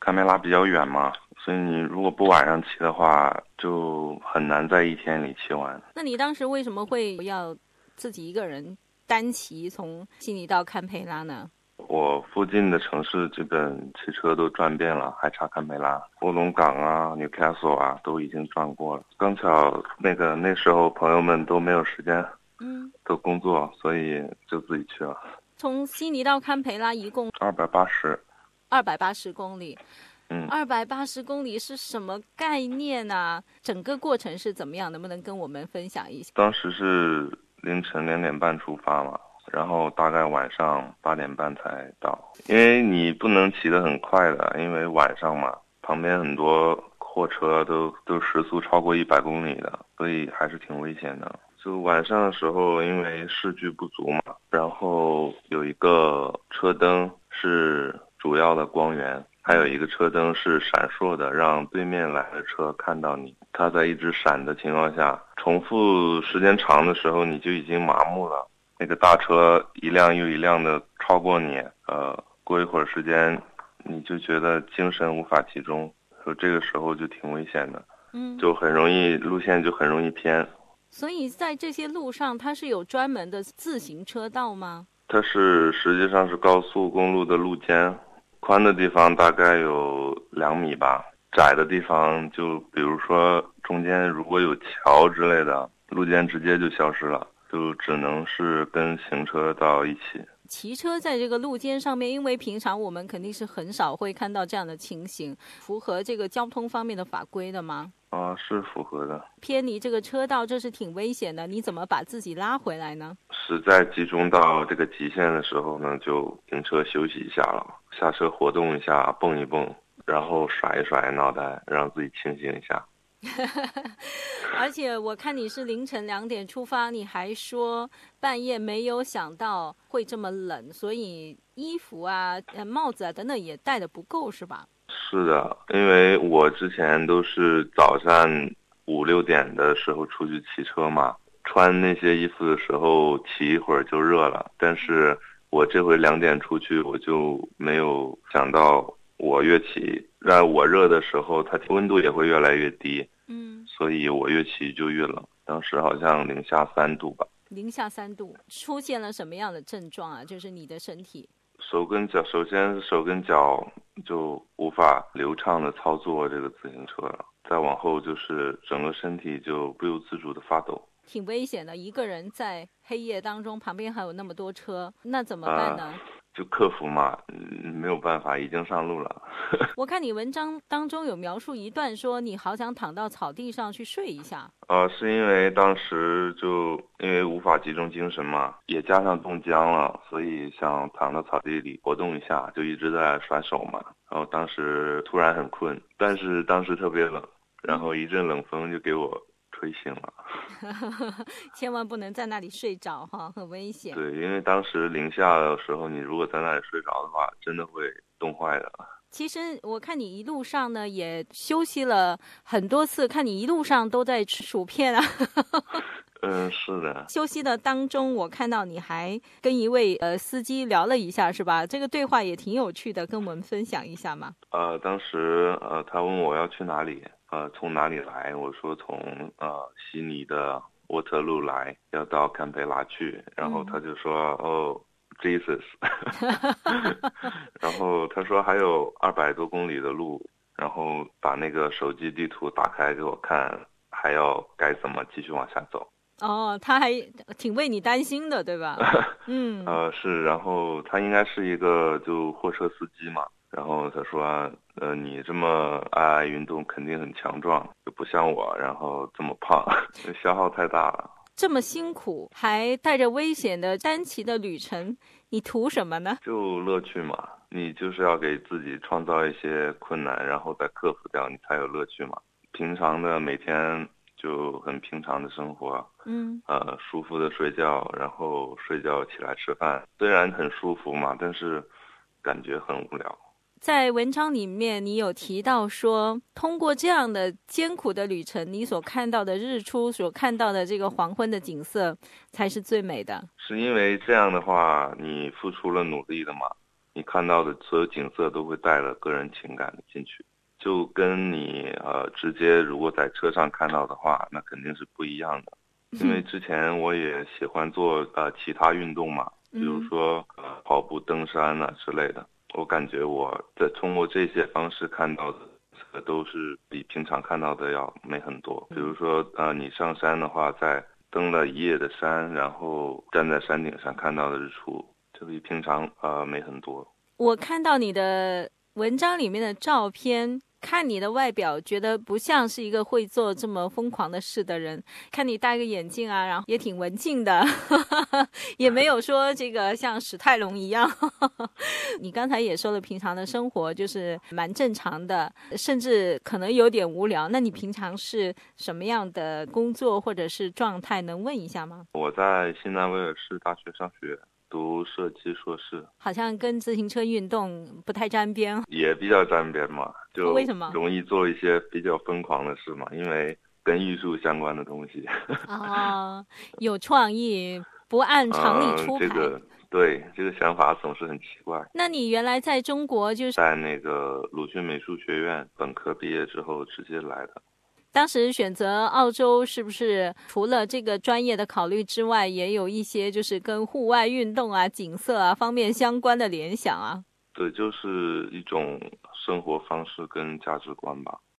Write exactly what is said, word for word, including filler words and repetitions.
堪培拉比较远嘛，所以你如果不晚上骑的话，就很难在一天里骑完。 那你当时为什么会要自己一个人单骑从悉尼到堪培拉呢？ 我附近的城市基本骑车都转遍了，还差堪培拉、卧龙岗啊、Newcastle 啊都已经转过了。刚巧那个那时候朋友们都没有时间，嗯，都工作，所以就自己去了。 从悉尼到堪培拉一共二百八十， 二百八十公里。 嗯， 二百八十公里是什么概念啊？整个过程是怎么样？能不能跟我们分享一下？ 当时是凌晨两点半出发嘛。然后大概晚上八点半才到，因为你不能骑得很快的，因为晚上嘛，旁边很多货车都都时速超过一百公里的，所以还是挺危险的。就晚上的时候，因为视距不足嘛，然后有一个车灯是主要的光源，还有一个车灯是闪烁的，让对面来的车看到你。它在一直闪的情况下，重复时间长的时候，你就已经麻木了。那个大车一辆又一辆的超过你，呃，过一会儿时间，你就觉得精神无法集中，所以这个时候就挺危险的，嗯，就很容易路线就很容易偏。 所以在这些路上，它是有专门的自行车道吗？ 它是实际上是高速公路的路肩，宽的地方大概有两米吧，窄的地方就比如说中间如果有桥之类的，路肩直接就消失了。就只能是跟行车道一起。 骑车在这个路肩上面，因为平常我们肯定是很少会看到这样的情形，符合这个交通方面的法规的吗？ 啊，是符合的。 偏离这个车道，这是挺危险的，你怎么把自己拉回来呢？ 实在集中到这个极限的时候呢，就停车休息一下了，下车活动一下，蹦一蹦，然后甩一甩脑袋，让自己清醒一下。 而且我看你是凌晨两点出发，你还说半夜没有想到会这么冷，所以衣服啊、帽子啊等等也带的不够是吧？ 是的，因为我之前都是早上五六点的时候出去骑车嘛，穿那些衣服的时候骑一会儿就热了，但是我这回两点出去，我就没有想到我越骑让我热的时候，它温度也会越来越低。嗯，所以我越骑就越冷，当时好像零下三度吧。 零下三度，出现了什么样的症状啊？就是你的身体， 手跟脚，首先手跟脚就无法流畅的操作这个自行车了，再往后就是整个身体就不由自主的发抖。 挺危险的，一个人在黑夜当中，旁边还有那么多车，那怎么办呢？ 啊就克服嘛，嗯，没有办法，已经上路了。 我看你文章当中有描述一段，说你好想躺到草地上去睡一下。 呃，是因为当时就因为无法集中精神嘛，也加上冻僵了，所以想躺到草地里活动一下，就一直在甩手嘛。然后当时突然很困，但是当时特别冷，然后一阵冷风就给我吹醒了。 千万不能在那里睡着哈，很危险。 对，因为当时零下的时候，你如果在那里睡着的话，真的会冻坏的。 其实我看你一路上呢也休息了很多次，看你一路上都在吃薯片啊。 嗯，是的。 休息的当中，我看到你还跟一位呃司机聊了一下，是吧？这个对话也挺有趣的，跟我们分享一下嘛。 呃，当时呃他问我要去哪里，呃从哪里来，我说从呃悉尼的沃特路来，要到堪培拉去，然后他就说、嗯、哦。Jesus 然后他说还有二百多公里的路，然后把那个手机地图打开给我看，还要该怎么继续往下走。 哦，他还挺为你担心的，对吧？嗯， 呃是，然后他应该是一个就货车司机嘛，然后他说呃你这么爱爱运动肯定很强壮，就不像我然后这么胖消耗太大了。 这么辛苦还带着危险的单骑的旅程，你图什么呢？ 就乐趣嘛，你就是要给自己创造一些困难，然后再克服掉，你才有乐趣嘛。平常的每天就很平常的生活，嗯，呃，舒服的睡觉，然后睡觉起来吃饭，虽然很舒服嘛，但是感觉很无聊。 在文章里面你有提到说，通过这样的艰苦的旅程，你所看到的日出，所看到的这个黄昏的景色才是最美的。 是因为这样的话你付出了努力的嘛， 你看到的所有景色都会带了个人情感进去，就跟你呃直接如果在车上看到的话，那肯定是不一样的。因为之前我也喜欢做呃其他运动嘛，比如说呃跑步、登山啊之类的。我感觉我在通过这些方式看到的都是比平常看到的要美很多。比如说呃你上山的话，在登了一夜的山，然后站在山顶上看到的日出，就比平常呃美很多。 我看到你的文章里面的照片，看你的外表觉得不像是一个会做这么疯狂的事的人，看你戴个眼镜啊，然后也挺文静的也没有说这个像史泰龙一样你刚才也说了平常的生活就是蛮正常的，甚至可能有点无聊，那你平常是什么样的工作或者是状态，能问一下吗？ 我在新南威尔士大学上学，读设计硕士。 好像跟自行车运动不太沾边。 也比较沾边嘛，就为什么容易做一些比较疯狂的事嘛，因为跟艺术相关的东西哦，有创意，不按常理出牌、 呃、这个对，这个想法总是很奇怪。 那你原来在中国就是在那个鲁迅美术学院本科毕业之后直接来的。 当时选择澳洲是不是除了这个专业的考虑之外，也有一些就是跟户外运动啊、景色啊方面相关的联想啊？ 对，就是一种生活方式跟价值观吧。